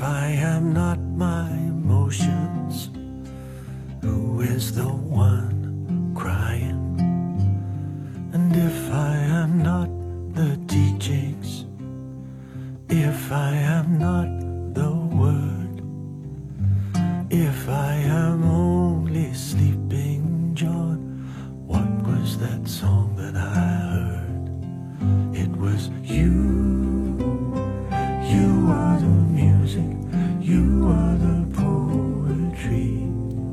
I am not my emotions, who is the one crying? And if I am not the teachings, if I am not the word, if I am only sleeping John, what was that song that I heard? It was you. You are the music, you are the poetry.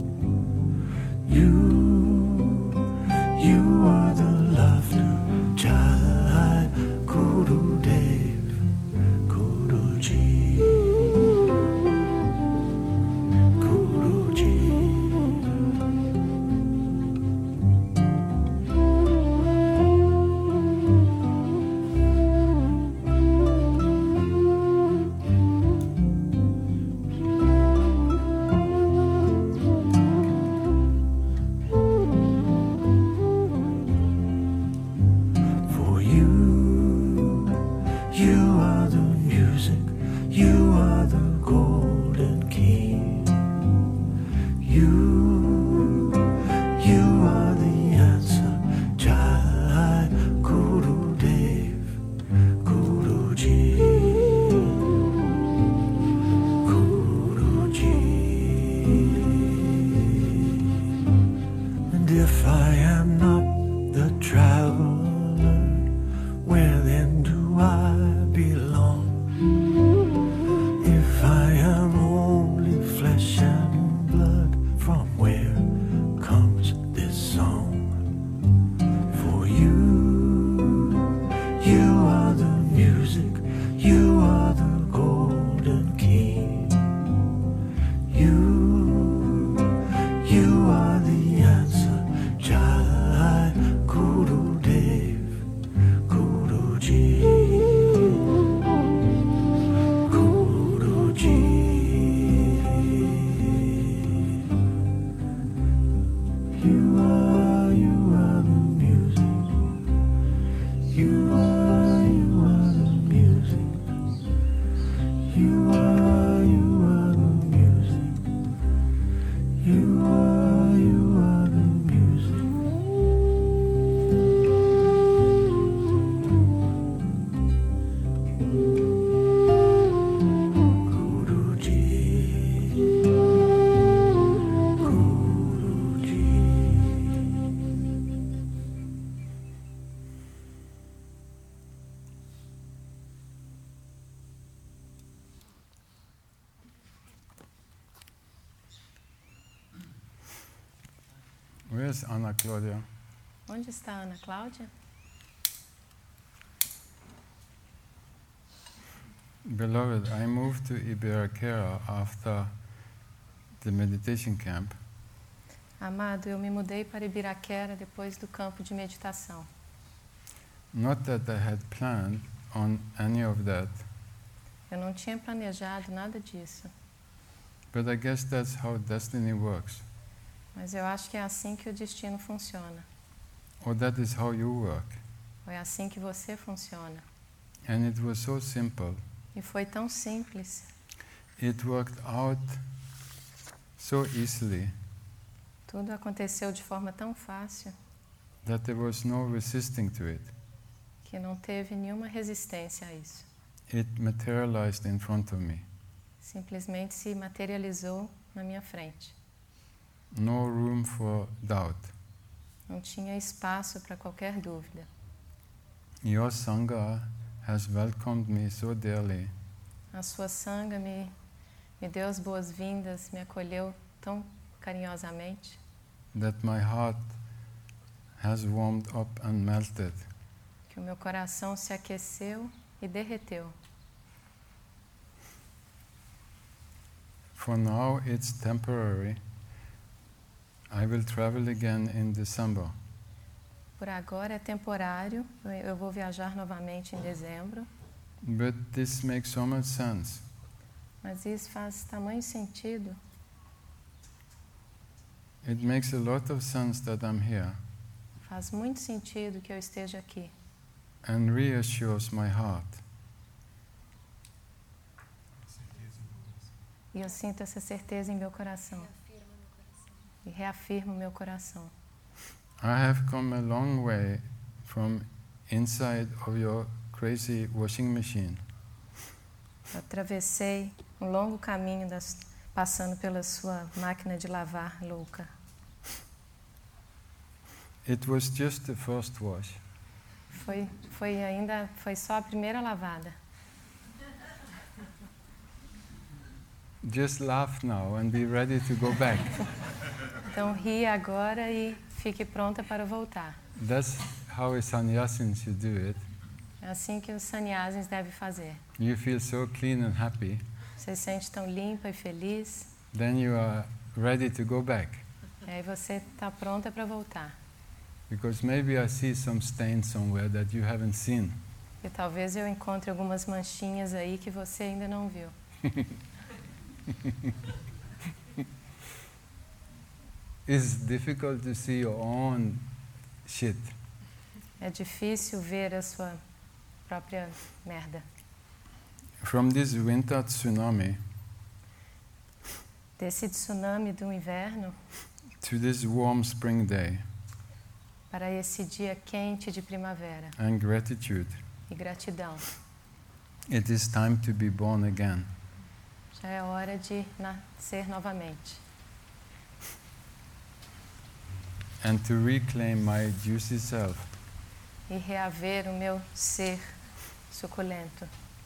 You are the laughter, Jai Gurudev, Guruji, Guruji. If I am not the traveler, where then do I belong? If I am only flesh and blood, from where comes this song? For you are the music, you are the golden key. You are the answer, Jai Gurudev, Guruji, Guruji. You are the music. You are the music. You are the music. You are the music. Guruji, Guruji. Where's Ana Claudia? Onde está a Ana Cláudia? Beloved, I moved to Ibiraquera after the meditation camp. Amado, eu me mudei para Ibiraquera depois do campo de meditação. Not that I had planned on any of that, Eu não tinha planejado nada disso, but I guess that's how destiny works. mas eu acho que é assim que o destino funciona. Or that is how you work. Ou é assim que você funciona. And it was so simple. E foi tão simples. It worked out so easily Tudo aconteceu de forma tão fácil that there was no resisting to it. que não teve nenhuma resistência a isso. It materialized in front of me. Simplesmente se materializou na minha frente. No room for doubt. Não tinha espaço para qualquer dúvida. Your Sangha has welcomed me so dearly A sua sanga me deu as boas-vindas, me acolheu tão carinhosamente, that my heart has warmed up and melted. que o meu coração se aqueceu e derreteu. For now it's temporary. I will travel again in December. Por agora é temporário, eu vou viajar novamente em dezembro, But this makes so much sense. mas isso faz tamanho sentido. It makes a lot of sense that I'm here Faz muito sentido que eu esteja aqui. and reassures my heart E eu sinto essa certeza em meu coração. E reafirmo meu coração. I have come a long way from inside of your crazy washing machine. Eu atravessei um longo caminho passando pela sua máquina de lavar louca. It was just the first wash. Foi só a primeira lavada. Just laugh now and be ready to go back. Então ri agora e fique pronta para voltar. That's how a sannyasin should do it. É assim que os sannyasins devem fazer. You feel so clean and happy, Você se sente tão limpa e feliz, then you are ready to go back. e aí você está pronta para voltar. Because maybe I see some stain somewhere that you haven't seen. E talvez eu encontre algumas manchinhas aí que você ainda não viu. It's difficult to see your own shit. É difícil ver a sua própria merda. From this winter tsunami Desse tsunami do inverno to this warm spring day para esse dia quente de primavera and gratitude, e gratidão. it is time to be born again. Já é hora de nascer novamente. And to reclaim my juicy self. E reaver o meu ser suculento.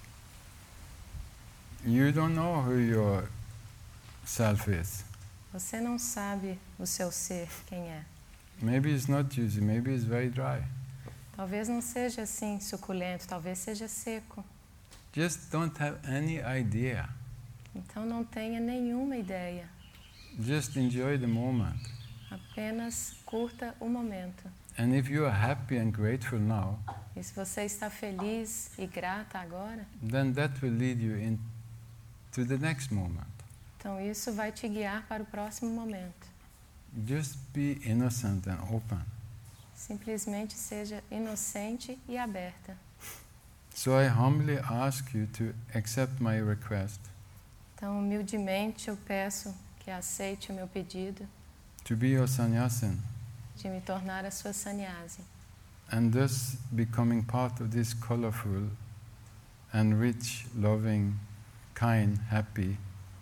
You don't know who your self is. Você não sabe o seu ser, quem é. Maybe it's not juicy, maybe it's very dry. Talvez não seja assim suculento, talvez seja seco. Just don't have any idea. Então não tenha nenhuma ideia. Just enjoy the moment. Apenas curta o momento. And if you are happy and grateful now, E se você está feliz e grata agora, then that will lead you into the next moment. então isso vai te guiar para o próximo momento. Just be innocent and open. Simplesmente seja inocente e aberta. So I humbly ask you to accept my request Então, humildemente, eu peço que aceite o meu pedido to be your sannyasin de me tornar a sua sannyasi and thus becoming part of this colorful and rich, loving, kind, happy,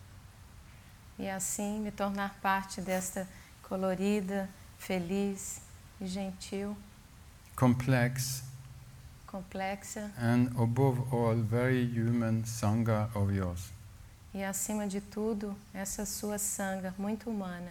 e assim me tornar parte desta colorida, feliz e gentil, complex, complexa and above all, very human sangha of yours. e, acima de tudo, essa sua sangha muito humana.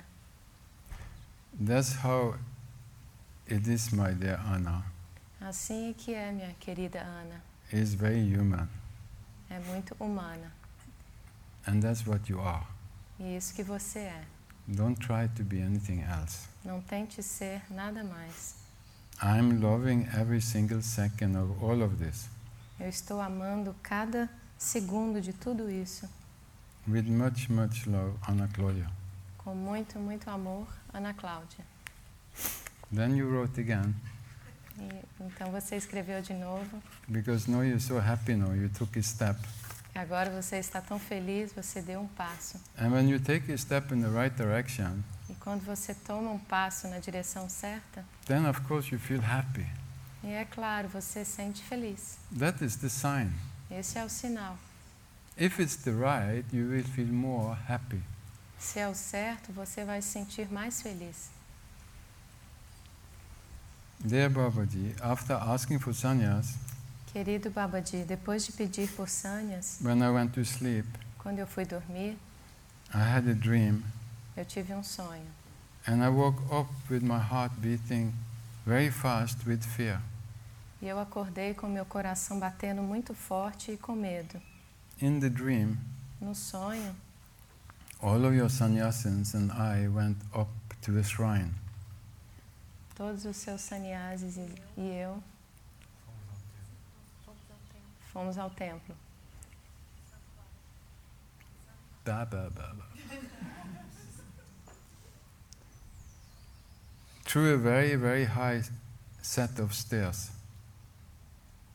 That's how it is, my dear Anna. Assim é que é, minha querida Ana. It's very human, É muito humana. and that's what you are. E é isso que você é. Don't try to be anything else. Não tente ser nada mais. I'm loving every single second of all of this Eu estou amando cada segundo de tudo isso. with much, much love, Anna Claudia. Com muito, muito amor, Ana Cláudia. Then you wrote again, E, então você escreveu de novo. because now you're so happy now, you took a step. E agora você está tão feliz, você deu um passo. And when you take a step in the right direction, E quando você toma um passo na direção certa, then of course you feel happy. e é claro, você se sente feliz. That is the sign. Esse é o sinal. If it's the right, you will feel more happy. Se é o certo, você vai se sentir mais feliz. Dear Babaji, after asking for sannyas, Querido Babaji, depois de pedir por sannyas, when I went to sleep, quando eu fui dormir, I had a dream, eu tive um sonho. and I woke up with my heart beating very fast with fear. E eu acordei com meu coração batendo muito forte e com medo. In the dream, No sonho, all of your sannyasins and I went up to a shrine. todos os seus sannyasis e eu fomos ao templo. Ba, ba, ba, ba. Through a very, very high set of stairs.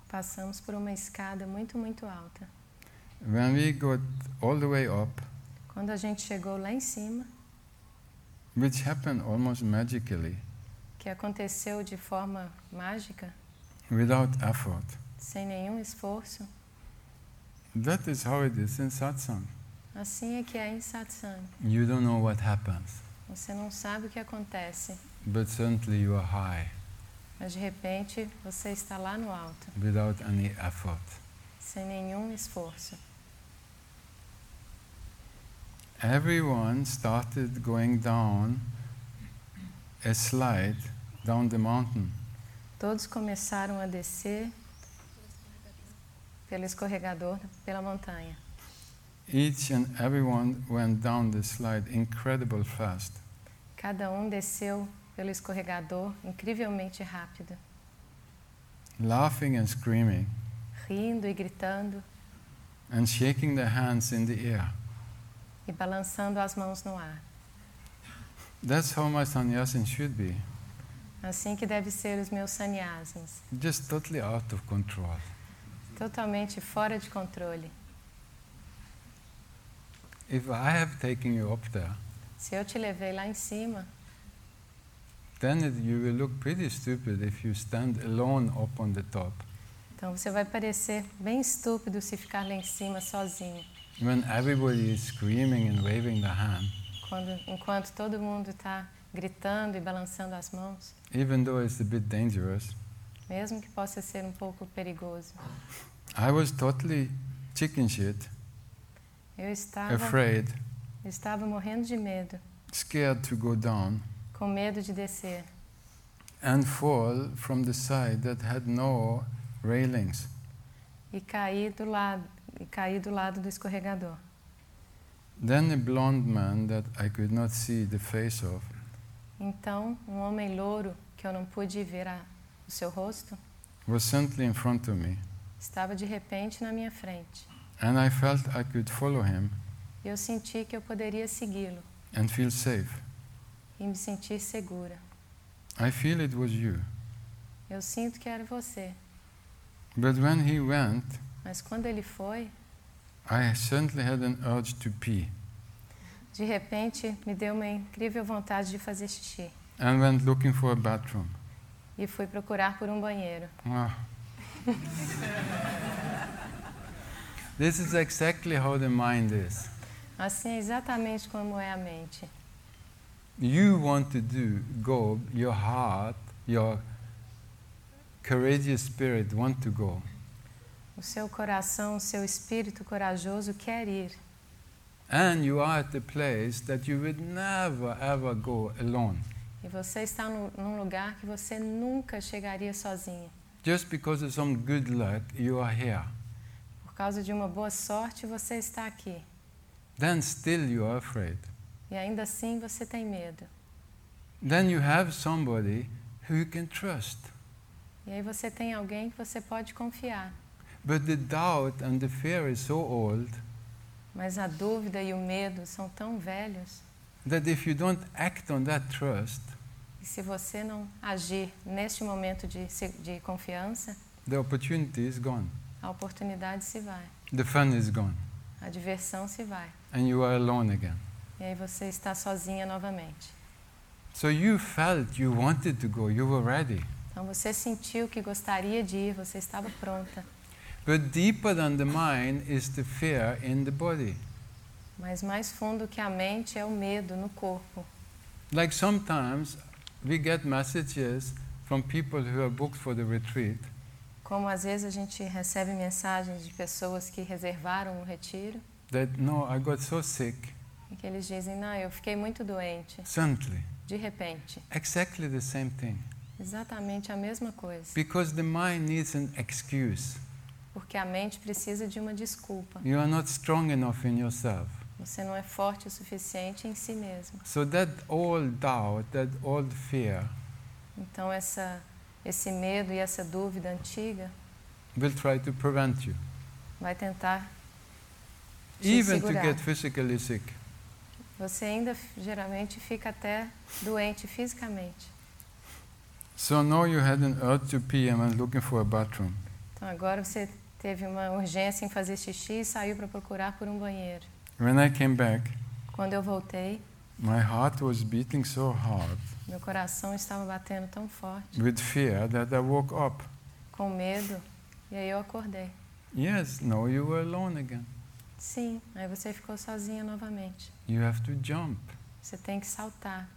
Passamos por uma escada muito, muito alta. When we got all the way up, Quando a gente chegou lá em cima, which happened almost magically, que aconteceu de forma mágica, without effort. sem nenhum esforço, That is how it is in satsang. assim é que é em satsang. You don't know what happens, Você não sabe o que acontece, but certainly you are high mas de repente você está lá no alto, without any effort. sem nenhum esforço. Everyone started going down a slide down the mountain. Todos começaram a descer pelo escorregador, pela montanha. Each and everyone went down the slide incredibly fast. Cada um desceu pelo escorregador incrivelmente rápido, Laughing and screaming rindo e gritando and shaking their hands in the air. e balançando as mãos no ar. That's how my sannyasin should be. Assim que deve ser os meus sannyasins, Just totally out of control. totalmente fora de controle. If I have taken you up there, Se eu te levei lá em cima, then you will look pretty stupid if you stand alone up on the top. então você vai parecer bem estúpido se ficar lá em cima sozinho, When everybody is screaming and waving their hand, enquanto todo mundo está gritando e balançando as mãos, even though it's a bit dangerous. mesmo que possa ser um pouco perigoso. I was totally chicken shit, Eu estava morrendo de medo, scared to go down com medo de descer and fall from the side that had no railings. e cair do lado do escorregador. Then a blonde man that I could not see the face of Então, um homem louro que eu não pude ver o seu rosto was suddenly in front of me, estava de repente na minha frente. and I felt I could follow him E eu senti que eu poderia segui-lo and feel safe. e me sentir segura. I feel it was you. Eu sinto que era você, But when he went, mas quando ele foi, I suddenly had an urge to pee de repente me deu uma incrível vontade de fazer xixi and went looking for a bathroom. e fui procurar por um banheiro. Ah. This is exactly how the mind is. Assim é exatamente como é a mente. You want to go, your heart, your courageous spirit want to go. O seu coração, o seu espírito corajoso quer ir. And you are at a place that you would never ever go alone. E você está num lugar que você nunca chegaria sozinho. Just because of some good luck, you are here. Por causa de uma boa sorte, você está aqui. Then still you are afraid. E ainda assim você tem medo. Then you have somebody who you can trust. E aí você tem alguém que você pode confiar. But the doubt and the fear is so old Mas a dúvida e o medo são tão velhos that if you don't act on that trust, que se você não agir neste momento de confiança, the opportunity is gone. a oportunidade se vai, The fun is gone. a diversão se vai. And you are alone again. E aí você está sozinha novamente. So you felt you wanted to go, you were ready. Então você sentiu que gostaria de ir, você estava pronta. But deeper than the mind is the fear in the body. Mas mais fundo que a mente é o medo no corpo. Like sometimes we get messages from people who are booked for the retreat Como às vezes a gente recebe mensagens de pessoas que reservaram um retiro that, no, I got so sick, e que eles dizem, não, eu fiquei muito doente, suddenly. de repente. Exactly the same thing. Exatamente a mesma coisa. Because the mind needs an excuse. Porque a mente precisa de uma desculpa. You are not strong enough in yourself. Você não é forte o suficiente em si mesmo. So that old doubt, that old fear Então esse medo e essa dúvida antiga will try to prevent you. vai tentar te Even to segurar. get physically sick. Você ainda geralmente fica até doente fisicamente. So now you had an urge to pee and went looking for a bathroom. Então agora você teve uma urgência em fazer xixi e saiu para procurar por um banheiro. When I came back, Quando eu voltei, my heart was beating so hard meu coração estava batendo tão forte, with fear that I woke up. com medo, e aí eu acordei. Yes, now you were alone again. Sim, aí você ficou sozinha novamente. You have to jump. Você tem que saltar.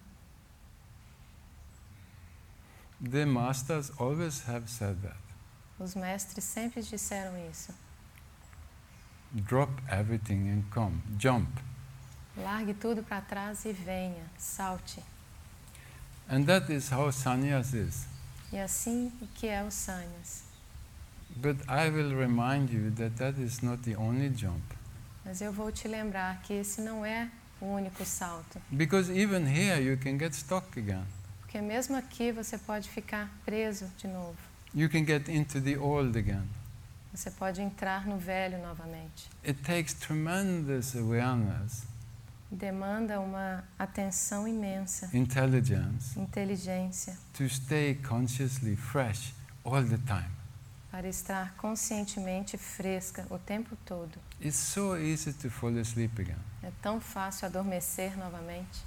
The masters always have said that. Os mestres sempre disseram isso. Drop everything and come. Jump. Largue tudo para trás e venha, salte. And that is how sannyas is. E assim que é o sannyas. But I will remind you that that is not the only jump. Mas eu vou te lembrar que esse não é o único salto. Because even here you can get stuck again. Porque mesmo aqui você pode ficar preso de novo. You can get into the old again. Você pode entrar no velho novamente. It takes tremendous awareness, Demanda uma atenção imensa, intelligence, inteligência, to stay consciously fresh all the time. para estar conscientemente fresca o tempo todo. It's so easy to fall asleep again. É tão fácil adormecer novamente.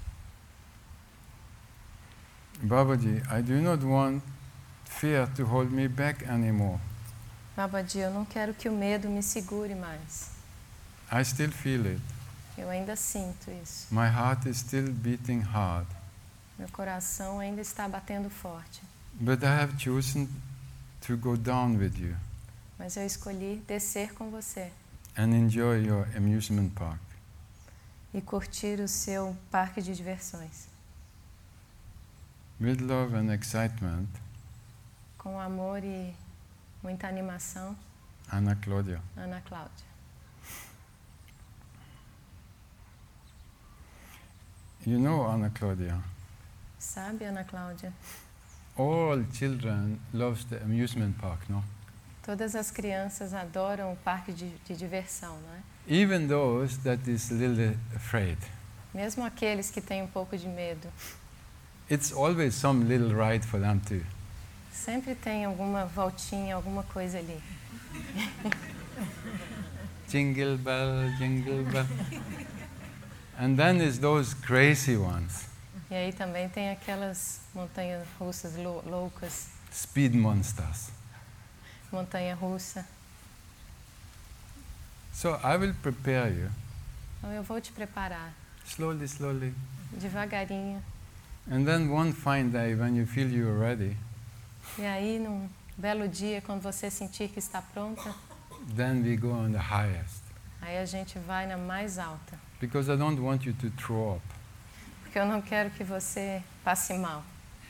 Babaji, I do not want fear to hold me back anymore. Babaji, eu não quero que o medo me segure mais. I still feel it. Eu ainda sinto isso. My heart is still beating hard. Meu coração ainda está batendo forte. But I have chosen to go down with you Mas eu escolhi descer com você and enjoy your amusement park. e curtir o seu parque de diversões. With love and excitement, Com amor e muita animação, Ana Claudia. Ana Cláudia. You know, Ana Claudia, Sabe, Ana Cláudia? all children loves the amusement park, no? Todas as crianças adoram o parque de diversão, não é? Even those that is a little afraid. Mesmo aqueles que têm um pouco de medo. It's always some little ride for them too. Sempre tem alguma voltinha, alguma coisa ali. Jingle bell, jingle bell. And then is those crazy ones, E aí também tem aquelas montanhas russas loucas, speed monsters. montanha russa. So I will prepare you, Então eu vou te preparar, slowly, slowly. devagarinho. And then one fine day when you feel you are ready, E aí, num belo dia, quando você sentir que está pronta, then we go on the highest. aí a gente vai na mais alta. Because I don't want you to throw up. Porque eu não quero que você passe mal.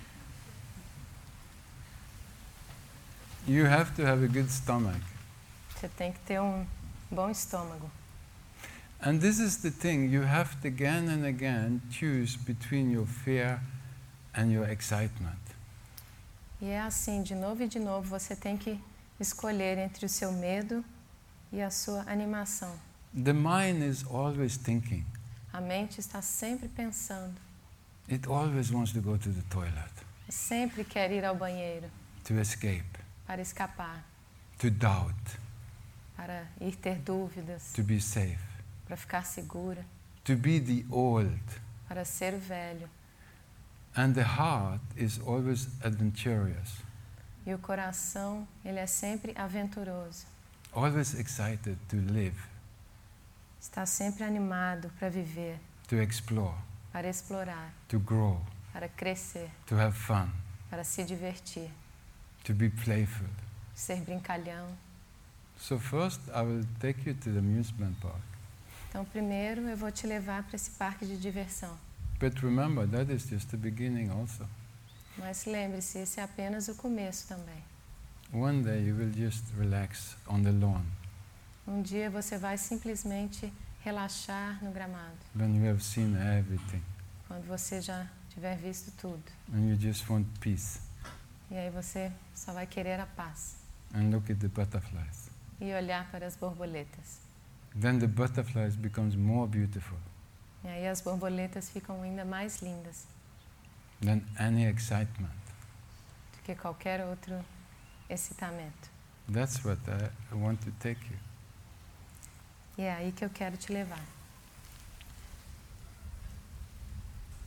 You have to have a good stomach. Você tem que ter um bom estômago. And this is the thing, you have to again and again choose between your fear and your excitement. E é assim, de novo e de novo, você tem que escolher entre o seu medo e a sua animação. The mind is always thinking. A mente está sempre pensando, It always wants to go to the toilet, sempre quer ir ao banheiro to escape, para escapar, to doubt, para ir ter dúvidas, to be safe, para ficar segura, to be the old. para ser o velho. And the heart is always adventurous, E o coração, ele é sempre aventuroso, always excited to live, está sempre animado para viver, to explore, para explorar, to grow, para crescer, to have fun, para se divertir, to be playful. ser brincalhão. So first I will take you to the amusement park. Então, primeiro eu vou te levar para esse parque de diversão. But remember, that is just the beginning also. Mas lembre-se, esse é apenas o começo também. One day you will just relax on the lawn Um dia você vai simplesmente relaxar no gramado, when you have seen everything quando você já tiver visto tudo. and you just want peace E aí você só vai querer a paz and look at the butterflies. e olhar para as borboletas. Then the butterflies becomes more beautiful E aí as borboletas ficam ainda mais lindas than any excitement. do que qualquer outro excitamento. That's what I want to take you. E é aí que eu quero te levar.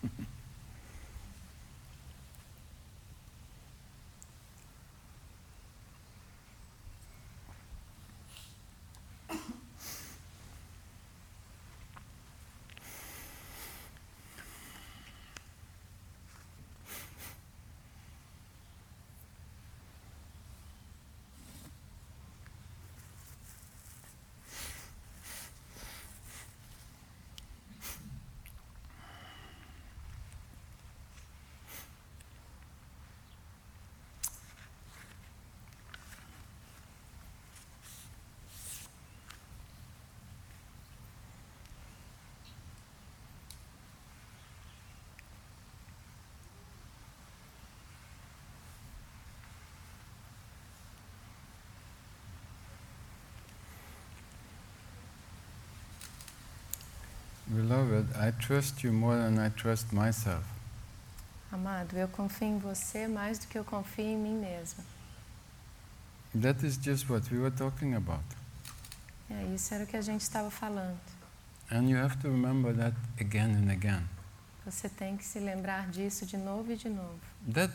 Beloved, I trust you more than I trust myself. Amado, eu confio em você mais do que eu confio em mim mesma. That is just what we were talking about. Isso era o que a gente estava falando. And you have to remember that again and again. Você tem que se lembrar disso de novo e de novo. That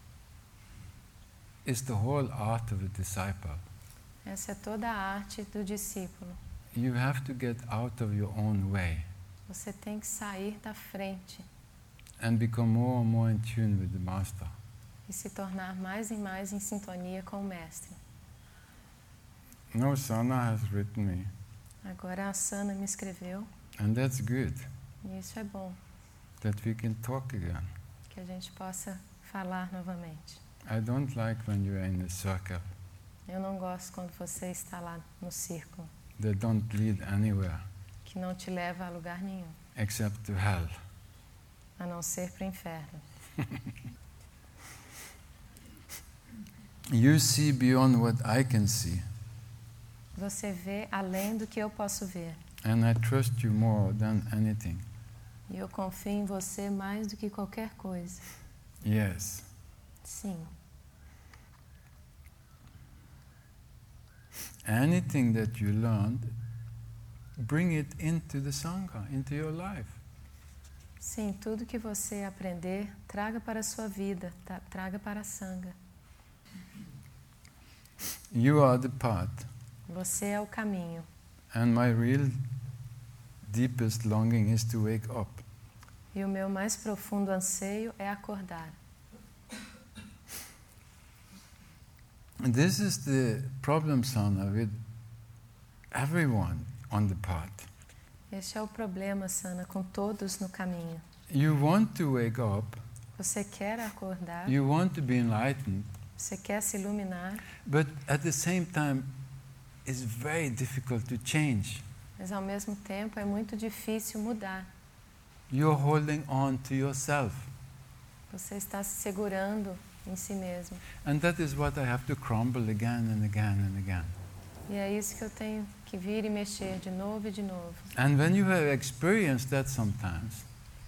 is the whole art of a disciple. Essa é toda a arte do discípulo. You have to get out of your own way Você tem que sair da frente and become more and more in tune with the Master. e se tornar mais e mais em sintonia com o Mestre. No, Sana has written me, Agora a Sana me escreveu, and that's good, e isso é bom, that we can talk again. que a gente possa falar novamente. I don't like when you're in a circle Eu não gosto quando você está lá no círculo, that don't lead anywhere que não te leva a lugar nenhum, except to hell. a não ser para o inferno. You see beyond what I can see, Você vê além do que eu posso ver. and I trust you more than anything. E eu confio em você mais do que qualquer coisa. Yes. Sim. Anything that you learned, bring it into the Sangha, into your life. Sim, tudo que você aprender, traga para a sua vida, traga para a Sangha. You are the path, Você é o caminho. and my real deepest longing is to wake up. E o meu mais profundo anseio é acordar. This is the problem, Sana, with everyone on the path. Este é o problema, Sana, com todos no caminho. You want to wake up, Você quer acordar, you want to be enlightened, você quer se iluminar, but at the same time, it's very difficult to change. mas ao mesmo tempo é muito difícil mudar. You're holding on to yourself. Você está se segurando em si mesmo. And that is what I have to crumble again and again and again. E é isso que eu tenho que vir e mexer de novo e de novo. And when you have experienced that sometimes,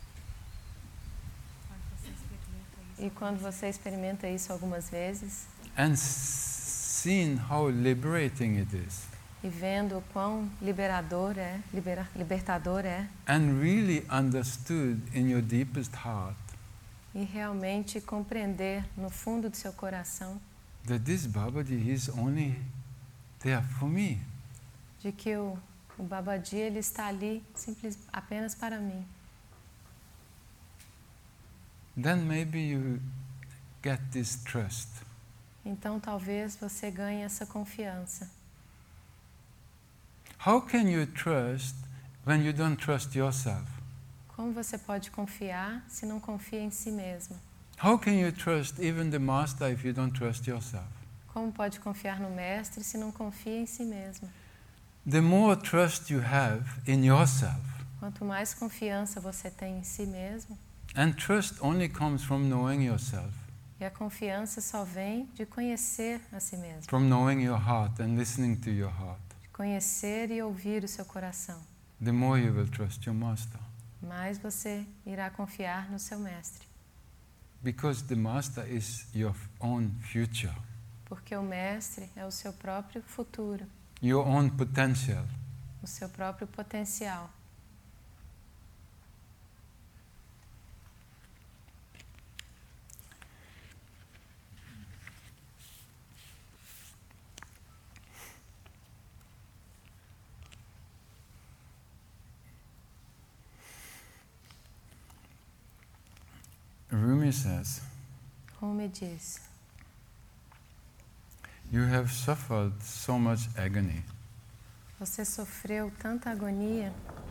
E quando você experimenta isso algumas vezes, and seen how liberating it is, e vendo o quão libertador é, and really understood in your deepest heart e realmente compreender no fundo do seu coração that this Babaji is only there for me. de que o Babaji ele está ali apenas para mim. Then maybe you get this trust. Então talvez você ganhe essa confiança. How can you trust when you don't trust yourself? Como você pode confiar se não confia em si mesmo? How can you trust even the Master if you don't trust yourself? Como pode confiar no Mestre se não confia em si mesmo? The more trust you have in yourself, Quanto mais confiança você tem em si mesmo, and trust only comes from knowing yourself, e a confiança só vem de conhecer a si mesmo, from knowing your heart and listening to your heart, de conhecer e ouvir o seu coração, the more you will trust your Master. mais você irá confiar no seu Mestre. Because the Master is your own future, Porque o Mestre é o seu próprio futuro, your own potential. o seu próprio potencial. says, Rumi diz: you have suffered so much agony, você sofreu tanta agonia,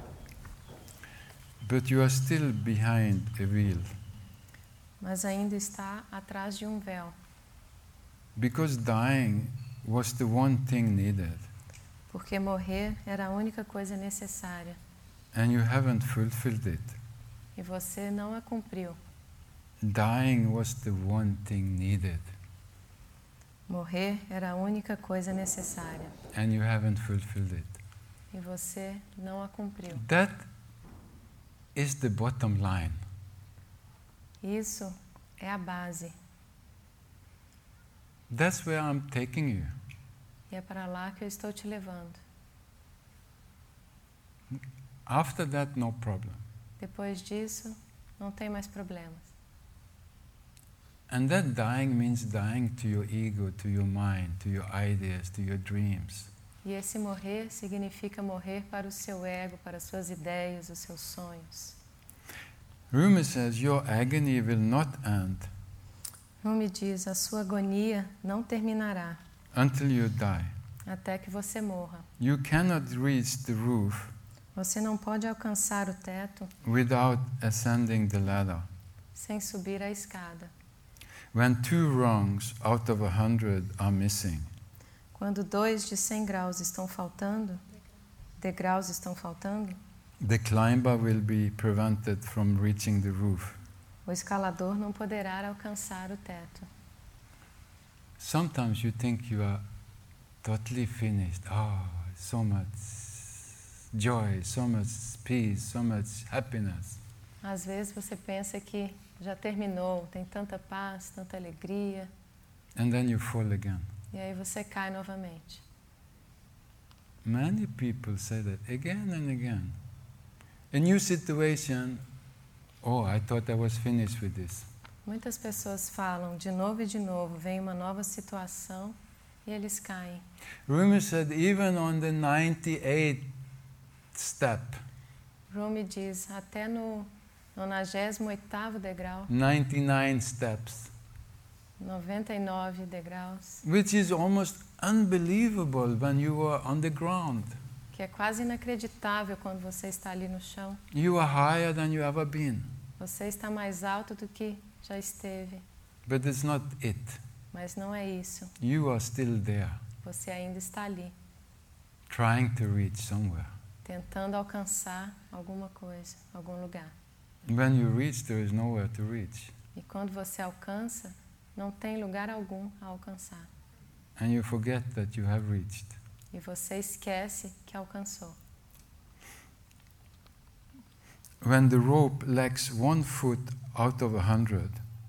but you are still behind a veil, mas ainda está atrás de um véu. because dying was the one thing needed, Porque morrer era a única coisa necessária. and you haven't fulfilled it. E você não a cumpriu. Dying was the one thing needed, Morrer era a única coisa necessária. and you haven't fulfilled it. E você não a cumpriu. That is the bottom line. Isso é a base. That's where I'm taking you. E é para lá que eu estou te levando. After that, no problem. Depois disso, não tem mais problemas. And that dying means dying to your ego, to your mind, to your ideas, to your dreams. E esse morrer significa morrer para o seu ego, para as suas ideias, os seus sonhos. Rumi says your agony will not end Rumi diz: a sua agonia não terminará until you die. até que você morra. You cannot reach the roof Você não pode alcançar o teto without ascending the ladder. sem subir a escada. When 2 rungs out of 100 are missing, Quando 2 de 100 graus estão faltando, degraus estão faltando, the climber will be prevented from reaching the roof. o escalador não poderá alcançar o teto. Sometimes you think you are totally finished. Oh, so much joy, so much peace, so much happiness. Às vezes você pensa que já terminou, tem tanta paz, tanta alegria, And then you fall again. e aí você cai novamente. Many people say that again and again. A new situation, oh, I thought I was finished with this. Muitas pessoas falam de novo e de novo, vem uma nova situação e eles caem. Rumi said even on the 98th step, Rumi diz, até no 98º degrau, 99 steps, 99 degraus, which is almost unbelievable when you are on the ground. que é quase inacreditável quando você está ali no chão. You are higher than you ever been. Você está mais alto do que já esteve, But it's not it. mas não é isso. You are still there, Você ainda está ali, trying to reach somewhere. tentando alcançar alguma coisa, algum lugar. When you reach, there is nowhere to reach. E quando você alcança, não tem lugar algum a alcançar. And you forget that you have reached. E você esquece que alcançou. When the rope lacks 1 foot out of 100,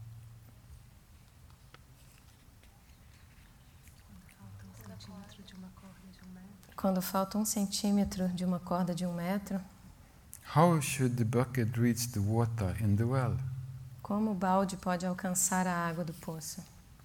Quando falta 1 centímetro de uma corda de 1 metro, how should the bucket reach the water in the well? como o balde pode alcançar a água do poço?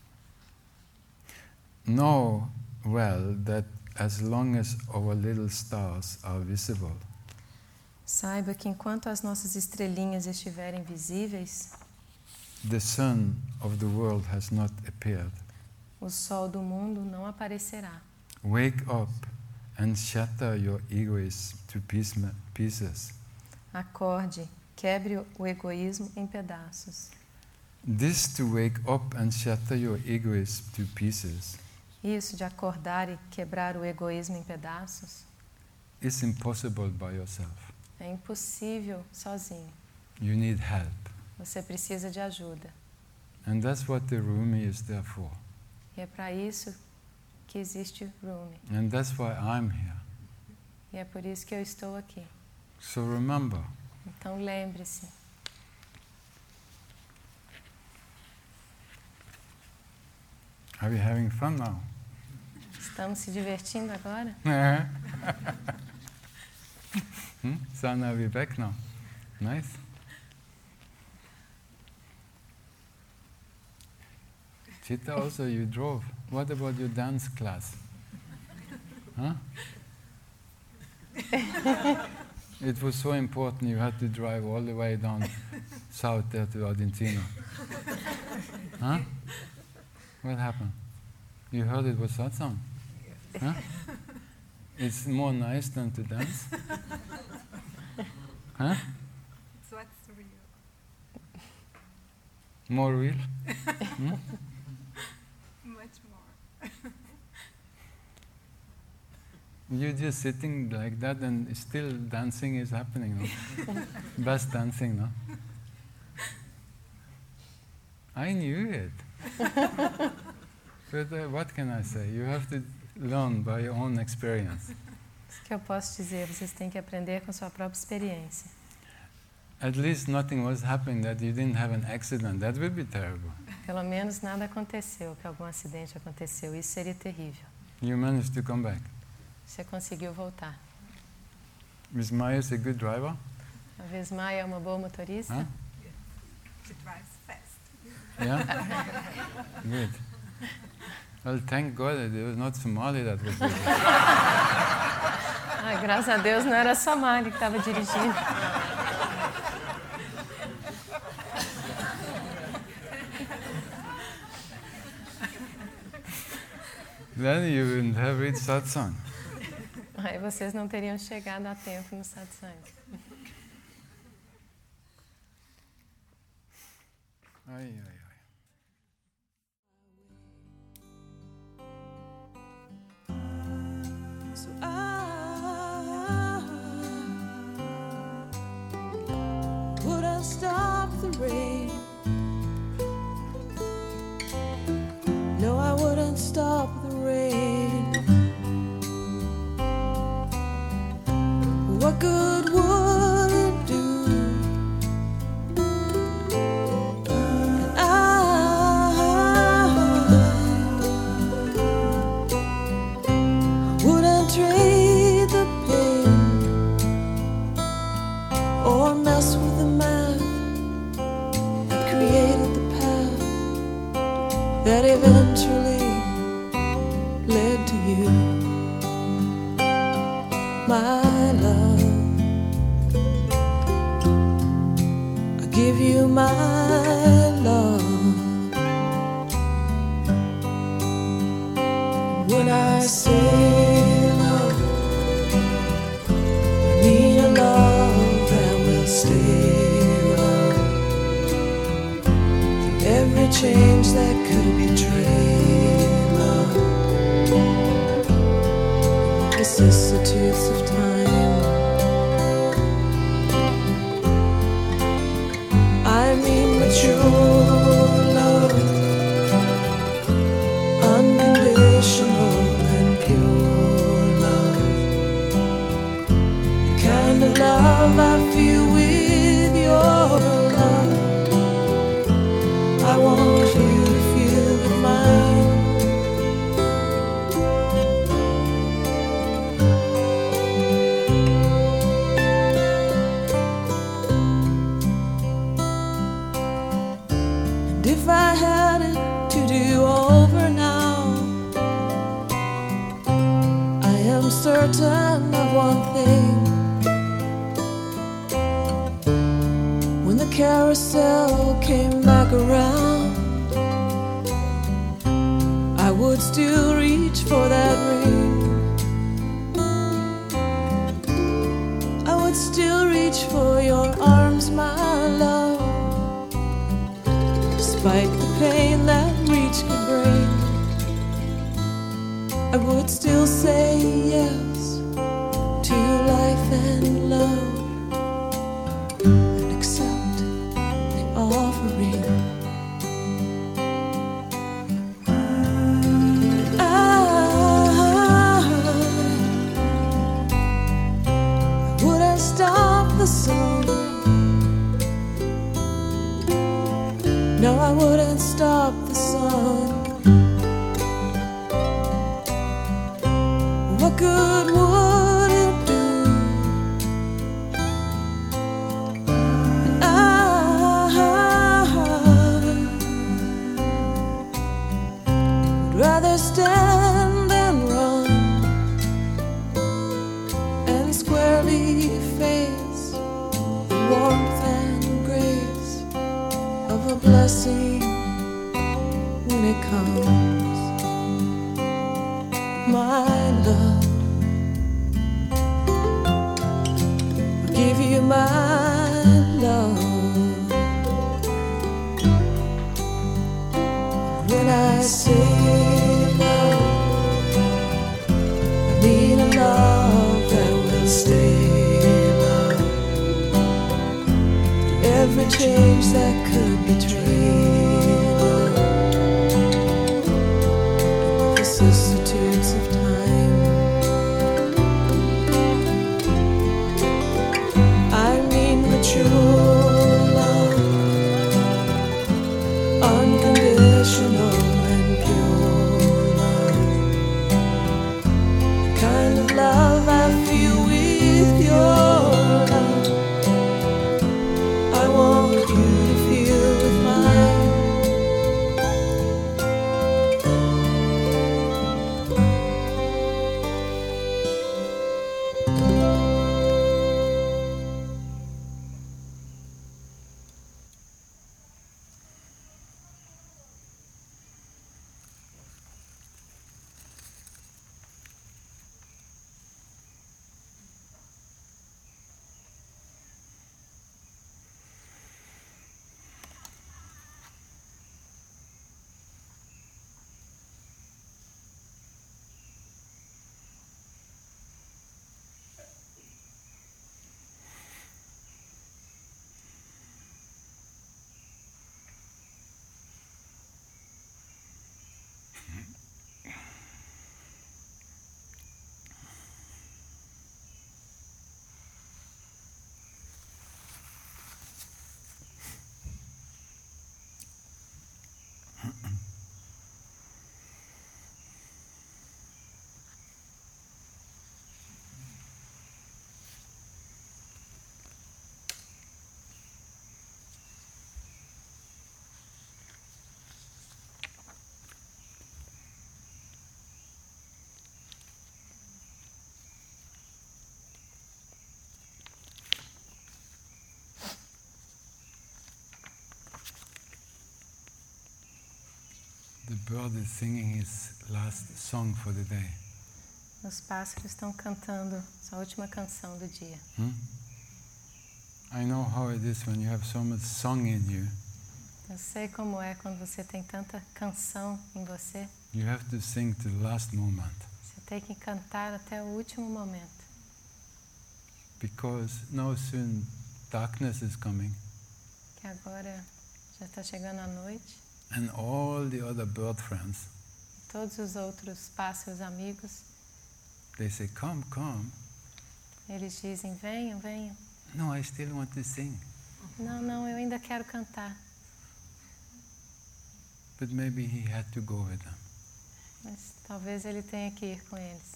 Know well that as long as our little stars are visible, Saiba que enquanto as nossas estrelinhas estiverem visíveis, the sun of the world has not appeared. o sol do mundo não aparecerá. Wake up and shatter your egoism to pieces. Acorde, quebre o egoísmo em pedaços. This to wake up and shatter your egoism to pieces Isso de acordar e quebrar o egoísmo em pedaços is impossible by yourself. é impossível sozinho. You need help. Você precisa de ajuda. And that's what the Rumi is there for. E é para isso que existe Rumi. And that's why I'm here. E é por isso que eu estou aqui. So remember, Então lembre-se, are we having fun now? estamos se divertindo agora? So now we're back now. Nice. Chita, also you drove. What about your dance class? Huh? It was so important you had to drive all the way down south there to Argentina. Huh? What happened? You heard it was satsang? Huh? It's more nice than to dance? Huh? It's what's real. More real? Much more. You're just sitting like that and still dancing is happening, no? Best dancing, no? I knew it. But what can I say? You have to learn by your own experience. Isso que eu posso dizer, vocês têm que aprender com sua própria experiência. At least nothing was happening that you didn't have an accident. That would be terrible. Pelo menos nada aconteceu, que algum acidente aconteceu. Isso seria terrível. You managed to come back. Você conseguiu voltar. Miss Maya is a good driver? Talvez Maya é uma boa motorista. Huh? She drives fast. Yeah? Good. Well, thank God that it was not Somali that was with it. Graças a Deus não era só Mali que estava dirigindo. Then you wouldn't have reached satsang. Aí vocês não teriam chegado a tempo no satsang. Ai, ai, ai. So wouldn't stop the rain. No, I wouldn't stop the rain. What good would it do? And I wouldn't trade the pain or mess with the math that created the path that eventually led to you, my love. I give you my love. When I say love, I mean a love that will stay love. Through every change that could betray love, the vicissitudes of time. I mean mature love, unconditional and pure love, the kind of love I feel with your love. I want you to feel with mine. And if I had it to do over now, I am certain of one thing. When the carousel came back around, I would still reach for that ring. I would still reach for your arms, my love. Despite the pain that reach could bring, I would still say yes to life and love, and accept the offering. I wouldn't stop the song. No, I wouldn't stop the sun. What good would it do? blessing when it comes, my love. I'll give you my love. When I say love, I mean a love that will stay, love. Every change that could betray, love. The vicissitudes of time. I mean mature love, unconditional and pure love. The kind of love I feel with your love, I want you to feel with mine. The bird is singing his last song for the day. Os pássaros estão cantando sua última canção do dia. I know how it is when you have so much song in you. Eu sei como é quando você tem tanta canção em você. You have to sing to the last moment. Você tem que cantar até o último momento. Because now soon darkness is coming. Que agora já está chegando a noite. And all the other bird friends, Todos os outros pássaros amigos, they say, come, come. eles dizem, venham, venham. No, I still want to sing. Não, não, eu ainda quero cantar. But maybe he had to go with them. Mas talvez ele tenha que ir com eles.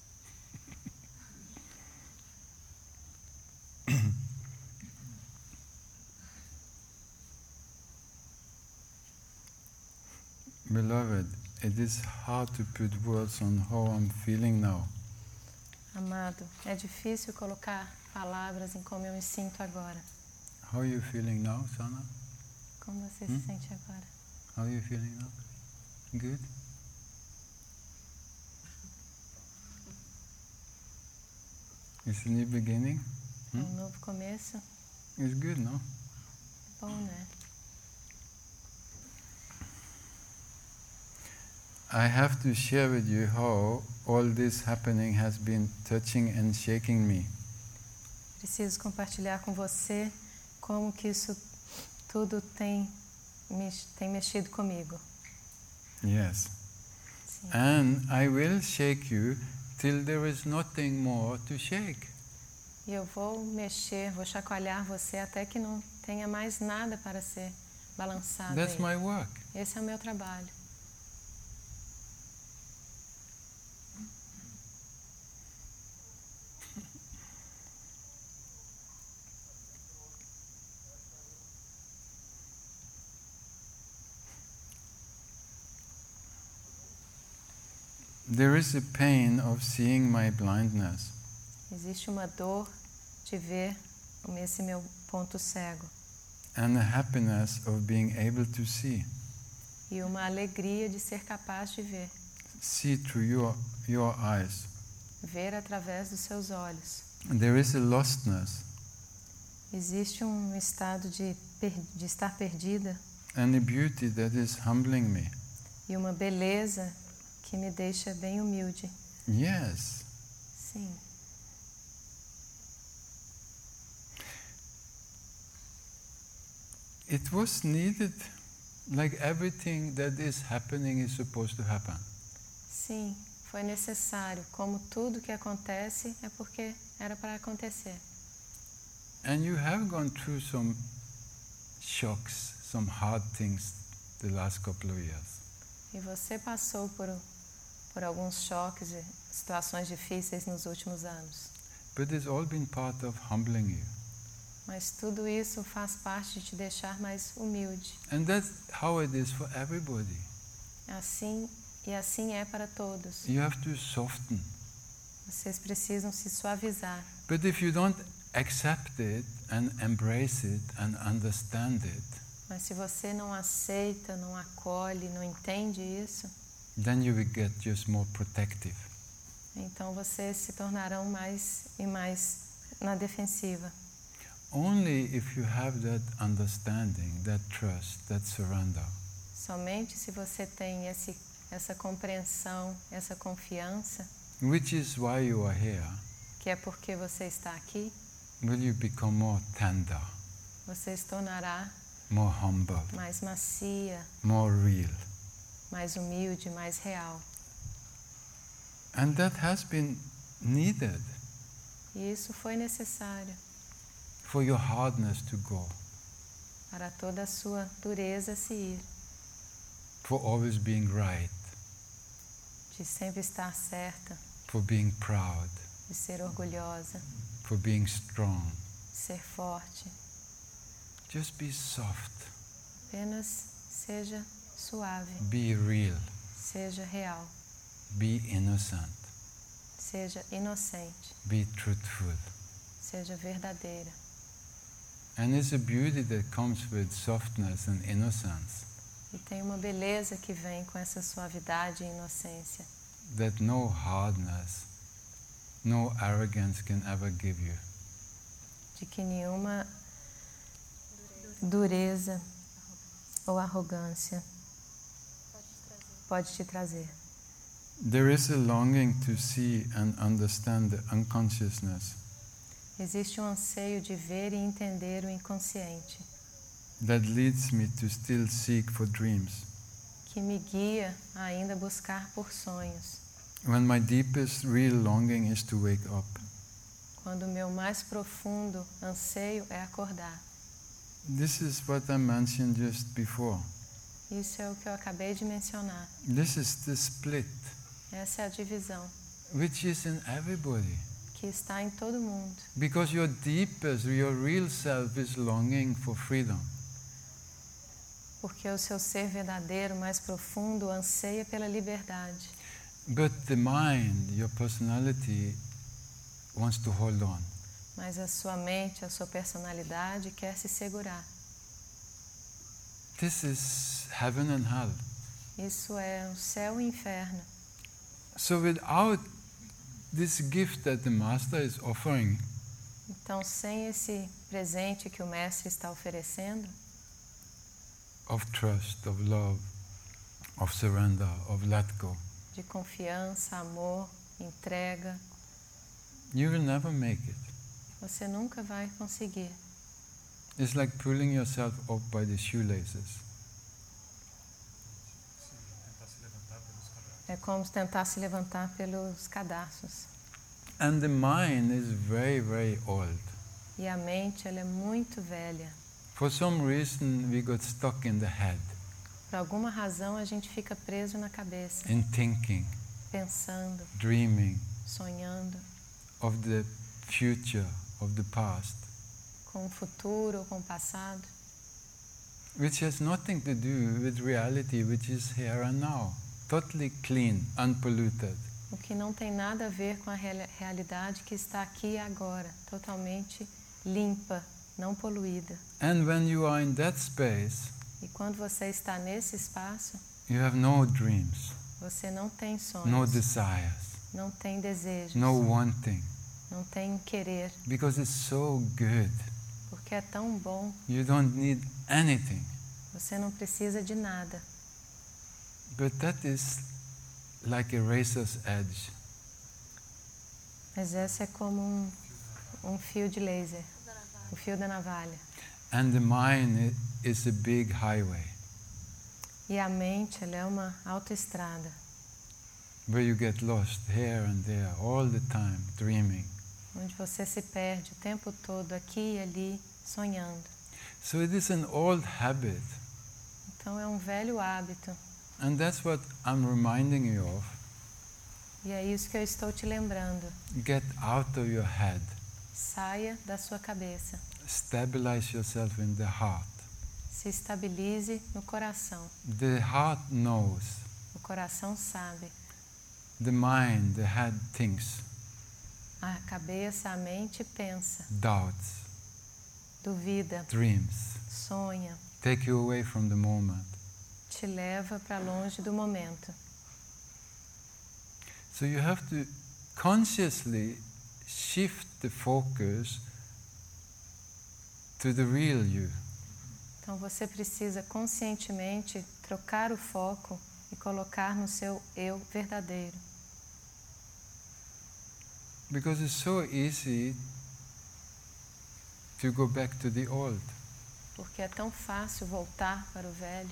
Beloved, it is hard to put words on how I'm feeling now. Amado, é difícil colocar palavras em como eu me sinto agora. How are you feeling now, Sana? Como você se sente agora? How are you feeling now? Good? It's a new beginning? É um novo começo. It's good, no? Bom, né? I have to share with you how all this happening has been touching and shaking me. Preciso compartilhar com você como que isso tudo tem mexido comigo. Yes. Sim. And I will shake you till there is nothing more to shake. E eu vou mexer, vou chacoalhar você até que não tenha mais nada para ser balançado. That's aí. my work. Esse é o meu trabalho. There is a pain of seeing my blindness. Existe uma dor de ver esse meu ponto cego. and the happiness of being able to see. E uma alegria de ser capaz de ver. See through your eyes. Ver através dos seus olhos. There is a lostness Existe um estado de estar perdida and a beauty that is humbling me. e uma beleza que me deixa bem humilde. Yes. Sim. It was needed, like everything that is happening is supposed to happen. Sim, foi necessário. Como tudo que acontece é porque era para acontecer. And you have gone through some shocks, some hard things the last couple of years. E você passou por alguns choques e situações difíceis nos últimos anos. But it's all been part of humbling you. Mas tudo isso faz parte de te deixar mais humilde. And that's how it is for everybody. Assim é para todos. You have to soften. Vocês precisam se suavizar. But if you don't accept it and embrace it and understand it, Mas se você não aceita, não acolhe, não entende isso, then you will get just more protective. então vocês se tornarão mais e mais na defensiva. Only if you have that understanding, that trust, that surrender, Somente se você tem essa compreensão, essa confiança, which is why you are here, que é porque você está aqui, will you become more tender, você se tornará more humble, mais macia, more real. mais humilde, mais real. And that has been needed E isso foi necessário for your hardness to go, para toda a sua dureza se ir, for always being right, de sempre estar certa, for being proud, de ser orgulhosa, for being strong. de ser forte. Just be soft, Apenas seja suave, be real, seja real, be innocent, seja inocente, be truthful. seja verdadeira. And it's a beauty that comes with softness and innocence E tem uma beleza que vem com essa suavidade e inocência, that no hardness, no arrogance can ever give you. de que nenhuma dureza ou arrogância pode te trazer. There is a longing to see and understand the unconsciousness Existe um anseio de ver e entender o inconsciente, that leads me to still seek for dreams. que me guia a ainda buscar por sonhos, When my deepest real longing is to wake up. quando o meu mais profundo anseio é acordar. This is what I mentioned just before. Isso é o que eu acabei de mencionar. This is the split, Essa é a divisão which is in everybody. que está em todo mundo. Because your deepest, your real self is longing for freedom. Porque o seu ser verdadeiro, mais profundo, anseia pela liberdade. But the mind, your personality, wants to hold on. Mas a sua mente, a sua personalidade quer se segurar. This is heaven and hell. Isso é o céu e o inferno. So without this gift that the Master is offering, Então, sem esse presente que o Mestre está oferecendo, of trust, of love, of surrender, of let go, de confiança, amor, entrega, you will never make it. você nunca vai conseguir. It's like pulling yourself up by the shoelaces. É como tentar se levantar pelos cadarços. And the mind is very, very old. E a mente, ela é muito velha. For some reason, we got stuck in the head, Por alguma razão, a gente fica preso na cabeça, in thinking, pensando, dreaming sonhando of the future, of the past, com o futuro ou com o passado, which has nothing to do with reality, which is here and now, totally clean, unpolluted. o que não tem nada a ver com a realidade que está aqui e agora, totalmente limpa, não poluída. And when you are in that space, E quando você está nesse espaço, you have no dreams, você não tem no sonhos, desires, não tem desejos, no wanting, não tem querer, because it's so good. porque é tão bom, You don't need anything. você não precisa de nada. But that is like a razor's edge. Mas essa é como um fio de laser, o fio da navalha. And the mind is a big highway E a mente, ela é uma autoestrada, where you get lost here and there all the time, dreaming. onde você se perde o tempo todo, aqui e ali, sonhando. So it is an old habit. Então é um velho hábito. And that's what I'm reminding you of. E é isso que eu estou te lembrando. Get out of your head. Saia da sua cabeça. Stabilize yourself in the heart. Se estabilize no coração. The heart knows. O coração sabe. The mind, the head thinks, A cabeça, a mente pensa, doubts, duvida, dreams, sonha, take you away from the moment. te leva para longe do momento. So you have to consciously shift the focus to the real you. Então você precisa conscientemente trocar o foco e colocar no seu eu verdadeiro. Because it's so easy to go back to the old. Porque é tão fácil voltar para o velho.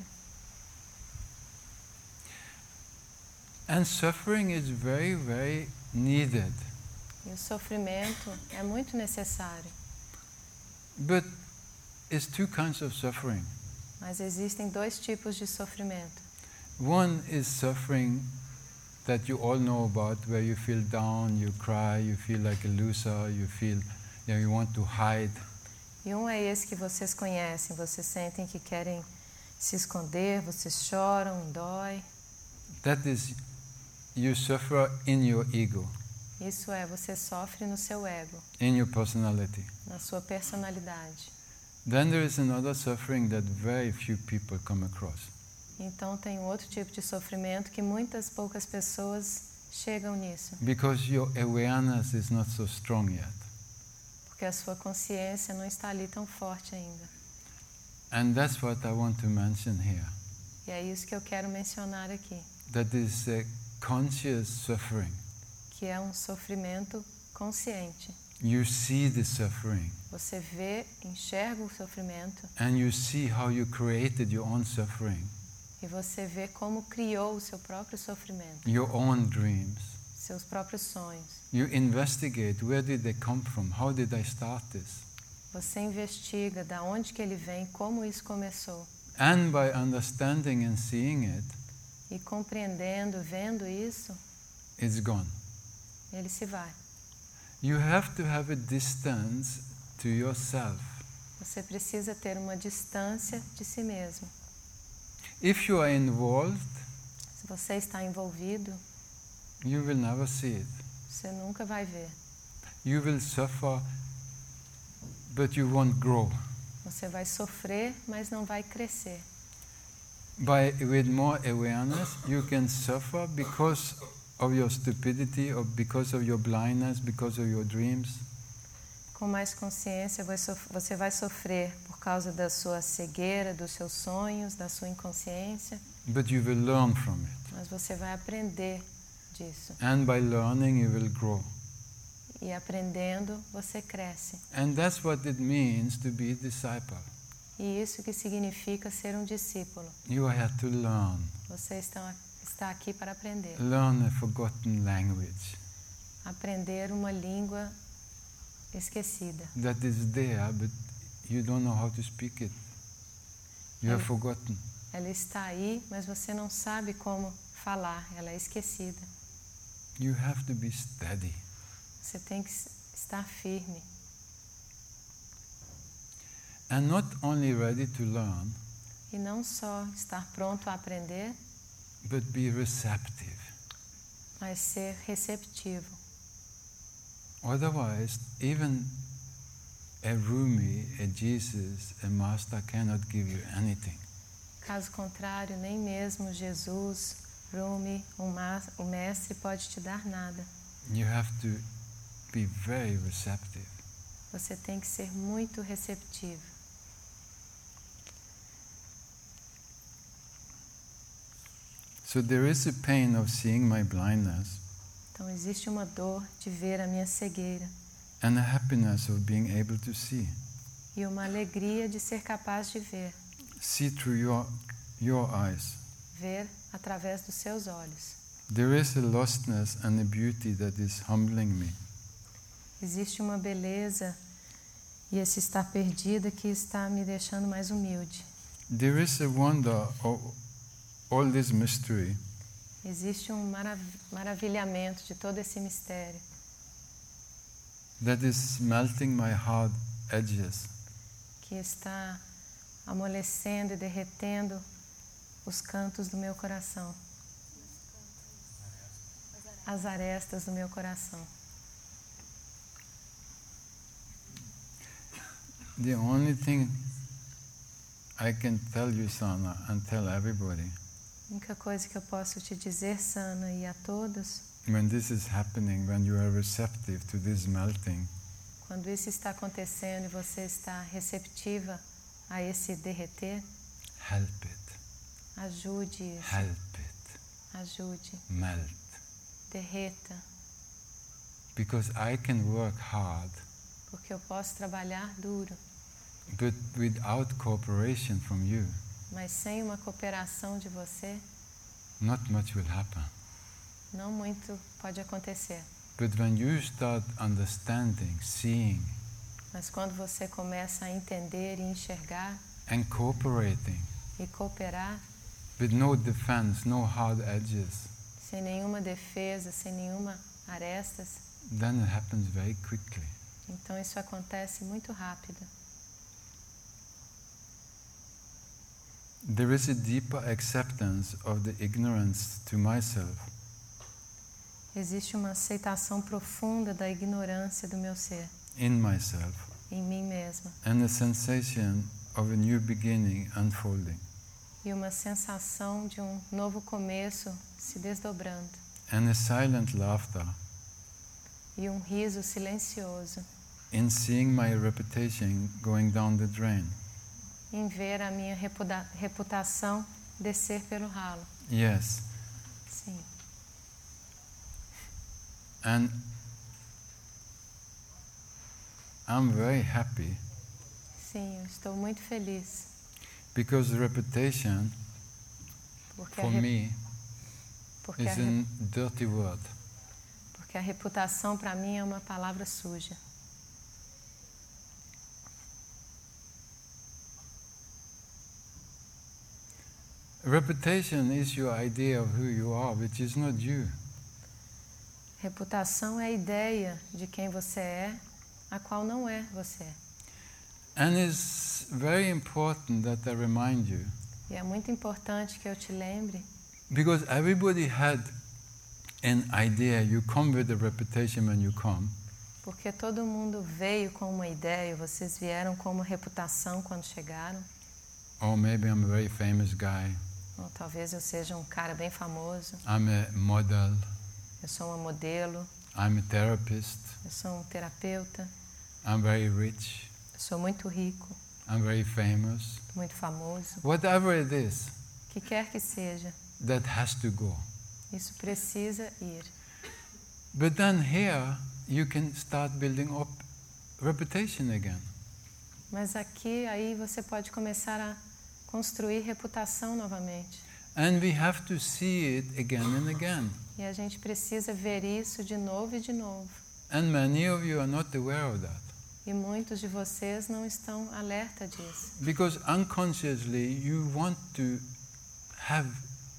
And suffering is very, very needed. E o sofrimento é muito necessário. But it's two kinds of suffering. Mas existem dois tipos de sofrimento. One is suffering that you all know about, where you feel down, you cry, you feel like a loser, you feel, you want to hide. E um é esse que vocês conhecem, vocês sentem que querem se esconder, vocês choram, dói. That is, you suffer in your ego, Isso é, você sofre no seu ego, in your personality. na sua personalidade. Then there is another suffering that very few people come across. Então tem um outro tipo de sofrimento que muitas poucas pessoas chegam nisso, Because your awareness is not so strong yet. porque a sua consciência não está ali tão forte ainda. And that's what I want to mention here. E é isso que eu quero mencionar aqui, That is a conscious suffering. que é um sofrimento consciente. You see the suffering, Você vê, enxerga o sofrimento and you see how you created your own suffering, e você vê como criou o seu próprio sofrimento, your own dreams. seus próprios sonhos. You investigate, where did they come from? How did I start this? Você investiga da onde que ele vem, como isso começou. And by understanding and seeing it, E compreendendo, vendo isso, it's gone. ele se vai. You have to have a distance to yourself. Você precisa ter uma distância de si mesmo. If you are involved, Se você está envolvido, you will never see it. você nunca vai ver. You will suffer, but you won't grow. Você vai sofrer, mas não vai crescer. With more awareness, you can suffer because of your stupidity, or because of your blindness, because of your dreams. Com mais consciência, você vai sofrer por causa da sua cegueira, dos seus sonhos, da sua inconsciência, But you will learn from it. mas você vai aprender disso. And by learning, you will grow. E aprendendo, você cresce. And that's what it means to be a disciple. E isso que significa ser um discípulo. You have to learn. Você está aqui para aprender. Learn a forgotten language Aprender uma língua esquecida. that is there, but you don't know how to speak it. You have forgotten. Ela está aí, mas você não sabe como falar. Ela é esquecida. You have to be steady. Você tem que estar firme. And not only ready to learn, E não só estar pronto a aprender, but be receptive. mas ser receptivo. Otherwise, even a Rumi, a Jesus, a Master cannot give you anything. Caso contrário, nem mesmo Jesus, Rumi, o mestre pode te dar nada. You have to be very receptive. Você tem que ser muito receptivo. So there is a pain of seeing my blindness Então existe uma dor de ver a minha cegueira and a happiness of being able to see. e uma alegria de ser capaz de ver, See through your eyes. ver através dos seus olhos. There is a lostness and a beauty that is humbling me. Existe uma beleza e esse estar perdida que está me deixando mais humilde. There is a wonder of all this mystery Existe um maravilhamento de todo esse mistério that is melting my hard edges. que está amolecendo e derretendo os cantos do meu coração, as arestas do meu coração. The only thing I can tell you, Sana, and tell everybody, A única coisa que eu posso te dizer, Sana, e a todos, when this is happening, when you are receptive to this melting, quando isso está acontecendo e você está receptiva a esse derreter, help it, ajude isso, help it, ajude, melt. derreta, Because I can work hard, porque eu posso trabalhar duro, but without cooperation from you, mas sem uma cooperação de você, not much will happen. não muito pode acontecer. But when you start understanding, seeing, Mas quando você começa a entender e enxergar and cooperating, e cooperar, with no defense, no hard edges, sem nenhuma defesa, sem nenhuma arestas, then it happens very quickly. então isso acontece muito rápido. There is a deeper acceptance of the ignorance to myself, Existe uma aceitação profunda da ignorância do meu ser, in myself, em mim mesma, and a sensation of a new beginning unfolding, e uma sensação de um novo começo se desdobrando, and a silent laughter e um riso silencioso in seeing my reputation going down the drain. em ver a minha reputação descer pelo ralo. Yes, Sim. and I'm very happy Sim, eu estou muito feliz, because reputation porque for me porque is a dirty word. porque a reputação para mim é uma palavra suja. Reputation is your idea of who you are, which is not you. Reputação é a ideia de quem você é, a qual não é você. And it's very important that I remind you, E é muito importante que eu te lembre, because everybody had an idea. You come with a reputation when you come, porque todo mundo veio com uma ideia, vocês vieram com uma reputação quando chegaram. or maybe I'm a very famous guy, Ou talvez eu seja um cara bem famoso, I'm a model, eu sou uma modelo, I'm a therapist, eu sou um terapeuta, I'm very rich, eu sou muito rico, I'm very famous. muito famoso. Whatever it is, O que quer que seja, that has to go. isso precisa ir. But then here you can start building up reputation again. Mas aqui, aí você pode começar a construir reputação novamente. And we have to see it again and again. E a gente precisa ver isso de novo e de novo. And many of you are not aware of that. E muitos de vocês não estão alerta disso. Because unconsciously you want to have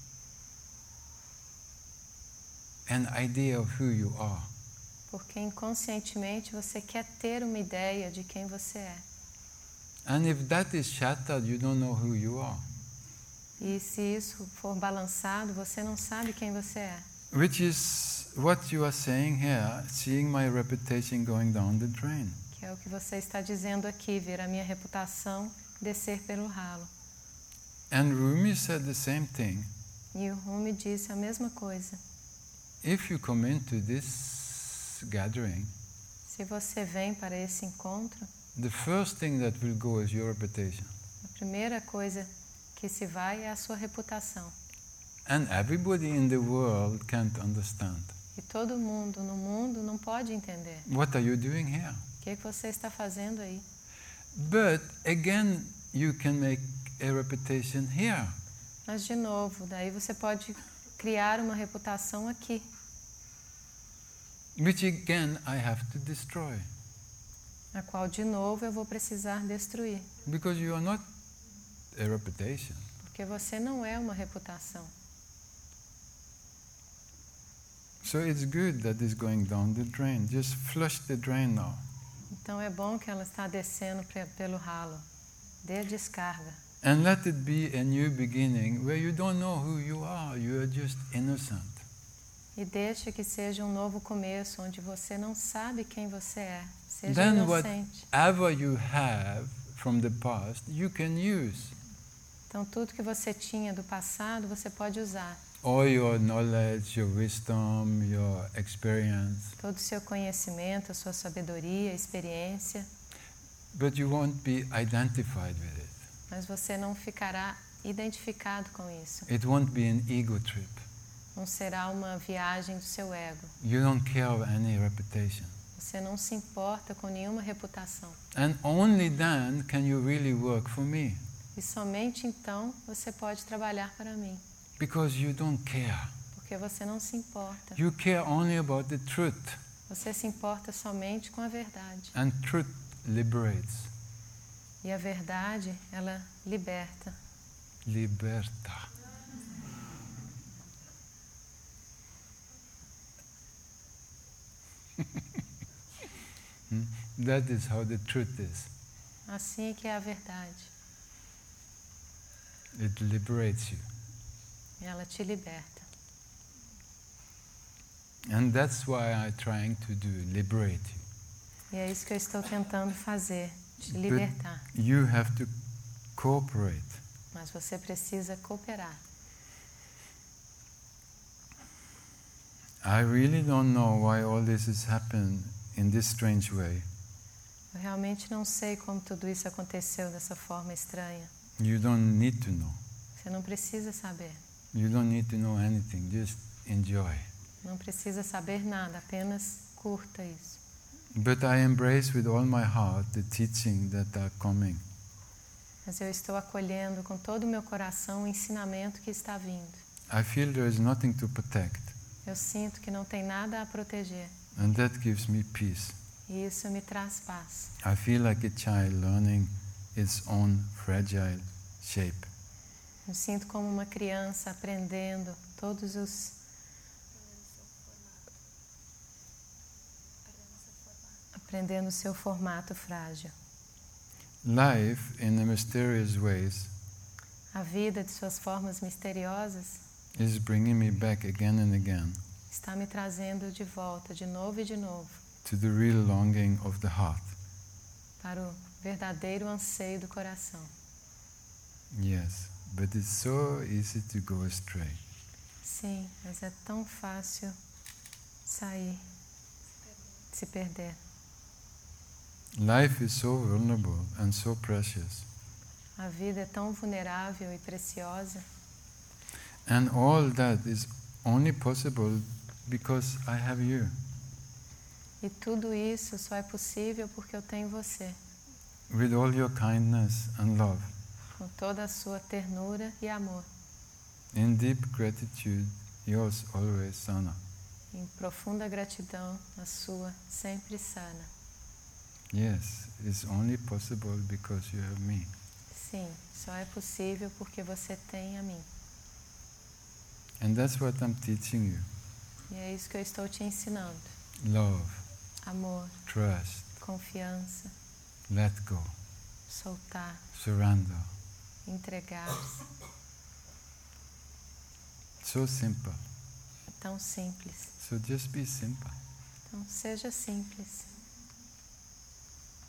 an idea of who you are. Porque inconscientemente você quer ter uma ideia de quem você é. And if that is shattered, you don't know who you are. E se isso for balançado, você não sabe quem você é. Which is what you are saying here, seeing my reputation going down the drain. Que Que é o que você está dizendo aqui, ver a minha reputação descer pelo ralo. And Rumi said the same thing. E o Rumi disse a mesma coisa. If you come into this gathering, Se você vem para esse encontro, the first thing that will go is your reputation. a primeira coisa que se vai é a sua reputação. And everybody in the world can't understand. E todo mundo no mundo não pode entender. What are you doing here? O que você está fazendo aí? But again, you can make a reputation here. Mas, de novo, daí você pode criar uma reputação aqui. Which again I have to destroy. A qual, de novo, eu vou precisar destruir. Because you are not a reputation. Porque você não é uma reputação. So it's good that it's going down the drain. Just flush the drain now. Então é bom que ela está descendo pelo ralo. Dê a descarga. And let it be a new beginning where you don't know who you are just innocent. E deixe que seja um novo começo, onde você não sabe quem você é. Seja Then inocente. whatever you have from the past, you can use. Então tudo que você tinha do passado, você pode usar. All your knowledge, your wisdom, your experience. Todo o seu conhecimento, a sua sabedoria, experiência. But you won't be identified with it. Mas você não ficará identificado com isso. It won't be an ego trip. Não será uma viagem do seu ego. You don't care of any reputation. Você não se importa com nenhuma reputação. And only then can you really work for me. E somente então você pode trabalhar para mim. Because you don't care. Porque você não se importa. You care only about the truth. Você se importa somente com a verdade. And truth liberates. E a verdade, ela liberta. Liberta. That is how the truth is. Assim é que é a verdade. It liberates you. Ela te liberta. And that's why I'm trying to do, liberate you. E é isso que eu estou tentando fazer, te libertar. But you have to cooperate. Mas você precisa cooperar. I really don't know why all this has happened in this strange way. Eu realmente não sei como tudo isso aconteceu dessa forma estranha. You don't need to know. Você não precisa saber. You don't need to know anything. Just enjoy. Não precisa saber nada, apenas curta isso. But I embrace with all my heart the teaching that are coming. Mas eu estou acolhendo com todo o meu coração o ensinamento que está vindo. I feel there is nothing to protect. Eu sinto que não tem nada a proteger. And that gives me peace. E isso me traz paz. I feel like a child learning its own fragile shape. Eu sinto como uma criança aprendendo todos os... aprendendo o seu formato frágil. Life, in a mysterious ways, A vida de suas formas misteriosas is bringing me back again and again está me trazendo de volta, de novo e de novo, to the real longing of the heart. para o verdadeiro anseio do coração. Yes, but it's so easy to go astray. Sim, mas é tão fácil sair, se perder. Life is so vulnerable and so precious. A vida é tão vulnerável e preciosa. And all that is only possible because I have you. E tudo isso só é possível porque eu tenho você, With all your kindness and love. com toda a sua ternura e amor. In deep gratitude, yours always, Sana. Em profunda gratidão, a sua sempre sana. Yes, it's only possible because you have me. Sim, só é possível porque você tem a mim. And that's what I'm teaching you. E é isso que eu estou te ensinando. Love, Amor, trust, confiança, let go, soltar, surrender. entregar-se. So simple. É tão simples. So just be simple. Então, seja simples.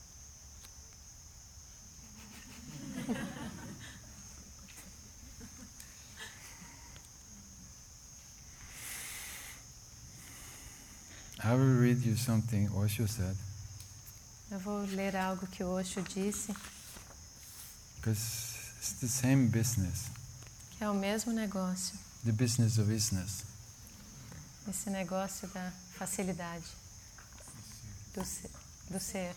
I will read you something Osho said, Eu vou ler algo que o Osho disse, because it's the same business, que é o mesmo negócio, the business of isness. esse negócio da facilidade, do ser.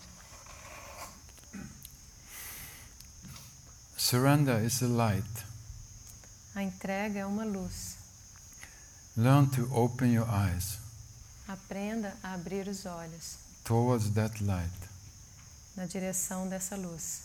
Surrender is a light. A entrega é uma luz. Learn to open your eyes Aprenda a abrir os olhos towards that light. na direção dessa luz.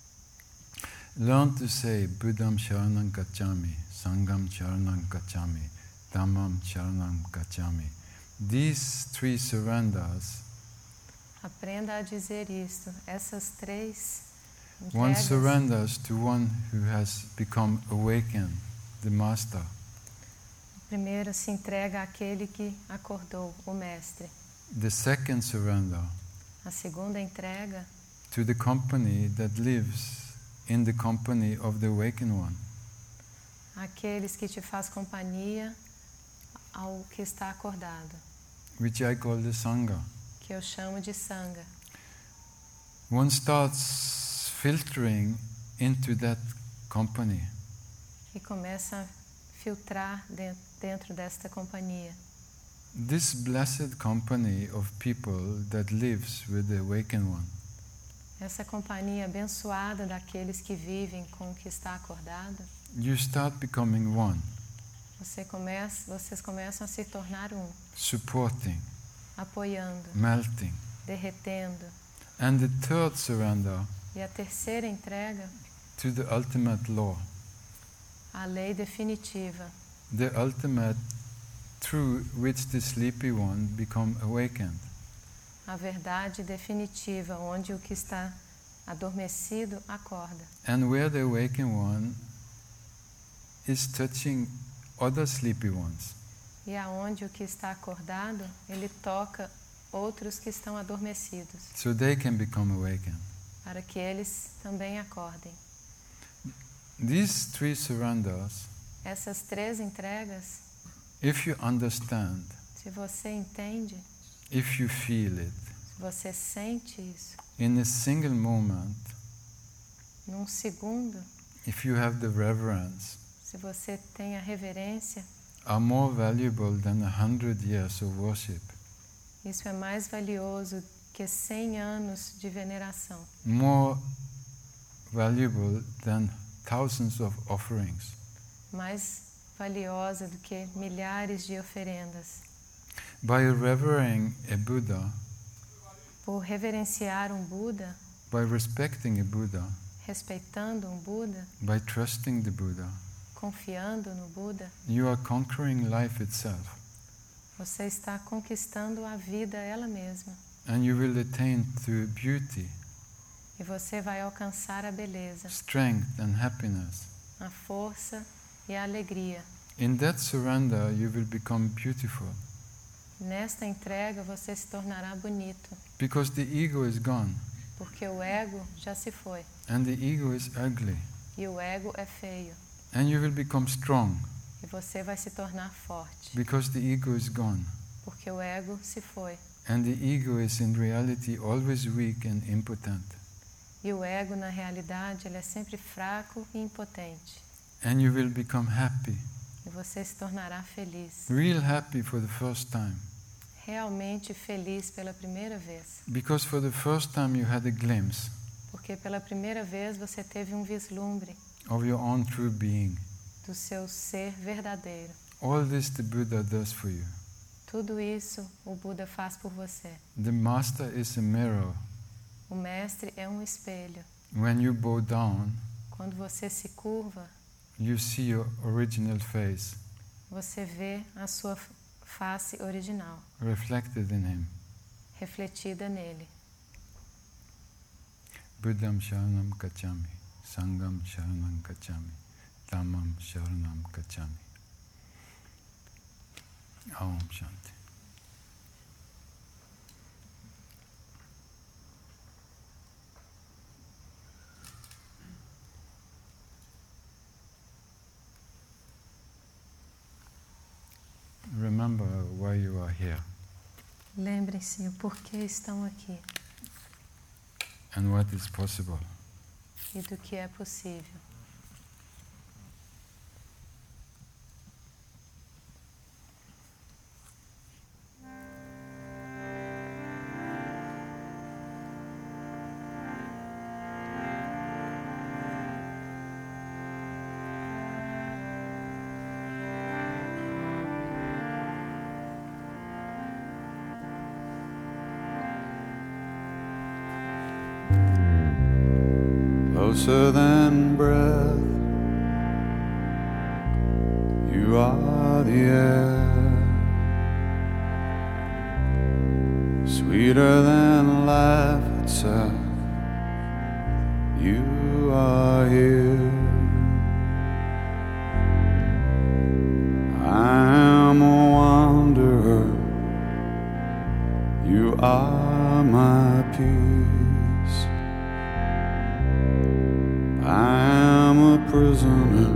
Learn to say Buddham Sharanam Gacchami, Sangham Sharanam Gacchami, Dhammam Sharanam Gacchami. These three surrenders, Aprenda a dizer isto. Essas três one entregas. surrenders to one who has become awakened, the Master. Primeiro se entrega àquele que acordou, o mestre. The second surrender A segunda entrega to the company that lives in the company of the awakened one. àqueles que te faz companhia ao que está acordado, Which I call the Sangha. que eu chamo de sangha. One starts filtering into that company. E começa a filtrar dentro desta companhia. This blessed company of people that lives with the awakened one. Essa companhia abençoada daqueles que vivem com o que está acordado, You start becoming one, vocês começam a se tornar um, supporting, apoiando, melting. derretendo. And the third surrender E a terceira entrega, to the ultimate law, a lei definitiva, the ultimate through which the sleepy one become awakened. a verdade definitiva, onde o que está adormecido acorda. And where the awakened one is touching other sleepy ones. E aonde o que está acordado, ele toca outros que estão adormecidos, So they can become awakened. para que eles também acordem. These three surrenders, Essas três entregas, if you understand, se você entende, if you feel it, se você sente isso, in a single moment, num segundo, if you have the reverence, se você tem a reverência, are more valuable than 100 years of worship, isso é mais valioso que 100 anos de veneração, more valuable than thousands of offerings. mais valiosa do que milhares de oferendas. By revering a Buddha, Por reverenciar um Buda, by respecting a Buddha, respeitando um Buda, by trusting the Buddha, confiando no Buda, you are conquering life itself, você está conquistando a vida ela mesma. and you will attain to beauty, E você vai alcançar a beleza, strength, and happiness. a força e a alegria. In that surrender, you will become beautiful, Nesta entrega você se tornará bonito, because the ego is gone, porque o ego já se foi. and the ego is ugly, E o ego é feio. and you will become strong, E você vai se tornar forte, because the ego is gone, porque o ego se foi. and the ego is in reality always weak and impotent, E o ego, na realidade, ele é sempre fraco e impotente. and you will become happy, E você se tornará feliz, real happy for the first time, realmente feliz pela primeira vez. because for the first time you had a glimpse Porque pela primeira vez você teve um vislumbre of your own true being. do seu ser verdadeiro. All this the Buddha does for you. Tudo isso o Buda faz por você. The Master is a mirror. O mestre é um espelho. When you bow down, Quando você se curva, you see your original face você vê a sua face original, reflected in him. refletida nele. Buddham Sharanam Gacchami, Sangham Sharanam Gacchami, Dhammam Sharanam Gacchami. Om Shanti. here Lembrem-se o porquê estão aqui and what is possible. e do que é possível. Closer than breath, you are the air. Sweeter than life itself, you are here. I am a wanderer, you are my peace. I am a prisoner,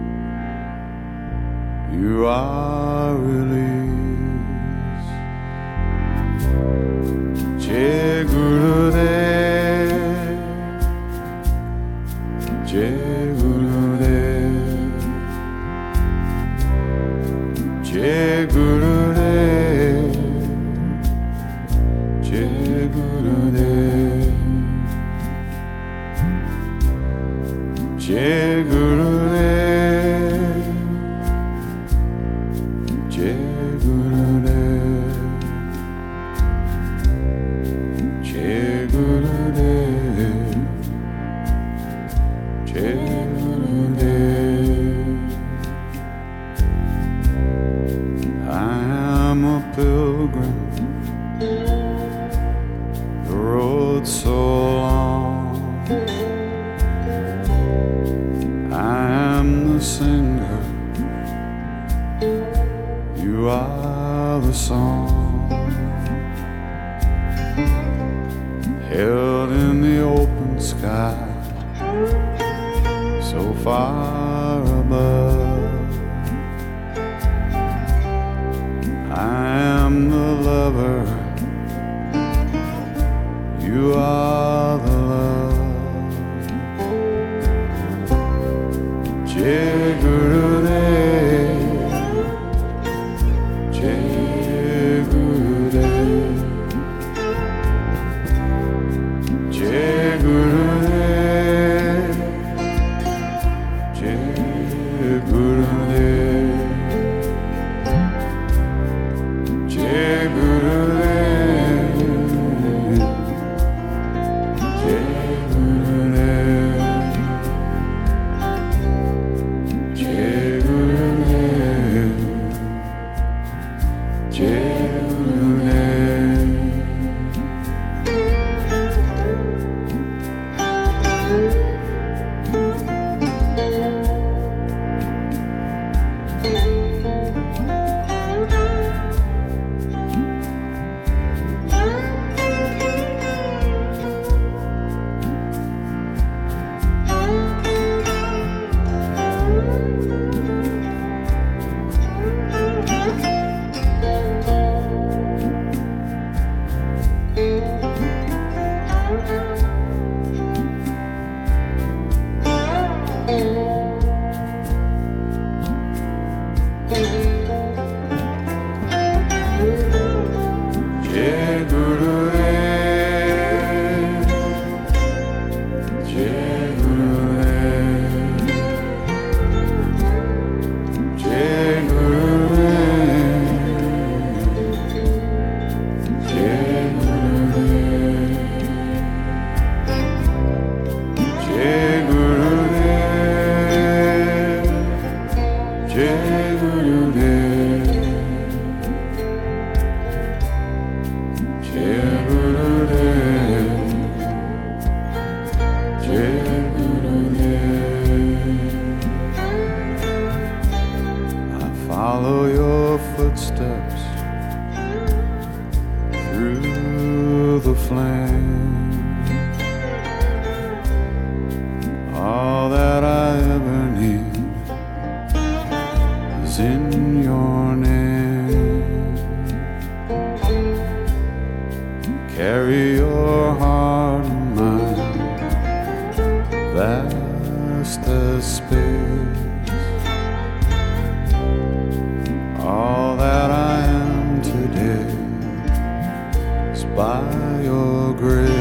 you are release. Jai Gurudev, Jai Gurudev, Jai Gurudev, Jai Gurudev. Jai Gurudev, Jai Gurudev, Jai Gurudev, Jai Gurudev. I am a pilgrim, the road so long. I am the singer, you are the song. Held in the open sky, so far above. I am the lover, you are the love. Jai Gurudev, Jai Gurudev, Jai Gurudev, Jai Gurudev, Jai Gurudev, Jai Gurudev. Follow your footsteps through the flame. All that I ever need is in your name. carry your heart and mind, vast as space. All that I am today is by your grace.